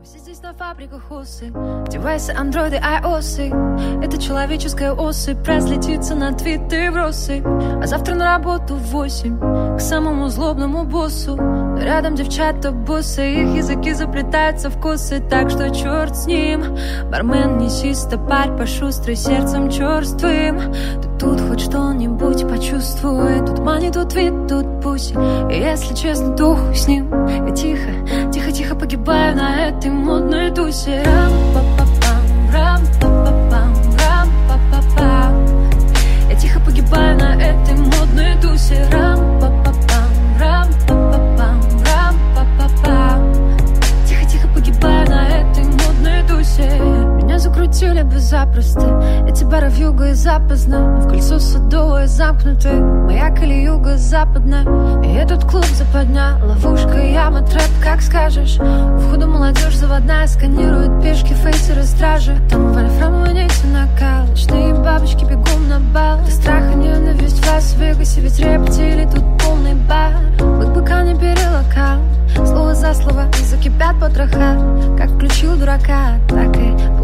Все здесь на фабриках осы, девайсы, андроиды, айосы. Это человеческая особь разлетится на твиты вбросы. А завтра на работу в 8 к самому злобному боссу. Рядом девчата боссы, их языки заплетаются в косы. Так что черт с ним, бармен, неси стопарь пошустрый, сердцем черствым. Ты тут хоть что-нибудь почувствуй. Тут мани, тут вид, тут пусть. И если честно, то хуй с ним. Я тихо, тихо, тихо погибаю на этой модной тусе. Рам-па-па-пам, рам-па-па-пам, рам-па-па-пам. Я тихо погибаю на этой модной тусе. Рам-па-па-пам, рам-па-па-пам, рам-па-па-пам. Тихо-тихо погибаю на этой модной тусе. Меня закрутили бы запросто эти бары в юго и запоздно. В кольцо садовое замкнуты, маяк или юго-западная. И этот клуб западня, ловушка, яма, трэп, как скажешь. У входа молодежь заводная, сканирует пешки, фейсеры, стражи. Там вольфрамовые нити накал, ночные бабочки бегом на бал. До страха ненависть в Лас-Вегасе, ведь рептили тут полный бар. Бык быка не перелокал, слово за слово закипят потроха. Как включил дурака, так и